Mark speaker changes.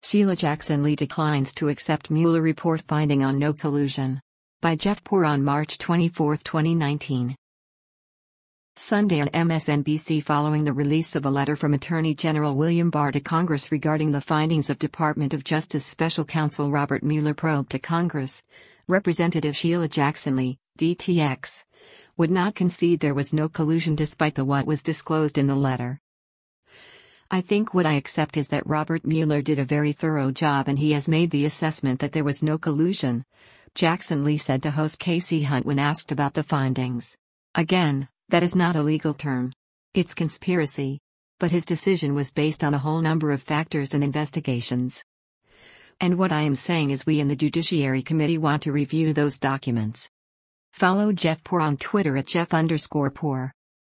Speaker 1: Sheila Jackson Lee declines to accept Mueller report finding on no collusion. By Jeff Poor on March 24, 2019. Sunday on MSNBC following the release of a letter from Attorney General William Barr to Congress regarding the findings of Department of Justice Special Counsel Robert Mueller probe to Congress, Representative Sheila Jackson Lee, DTX, would not concede there was no collusion despite what was disclosed in the letter. I think what I accept is that Robert Mueller did a very thorough job and he has made the assessment that there was no collusion, Jackson Lee said to host Casey Hunt when asked about the findings. Again, that is not a legal term. It's conspiracy. But his decision was based on a whole number of factors and investigations. And what I am saying is we in the Judiciary Committee want to review those documents. Follow Jeff Poor on Twitter at Jeff_Poor.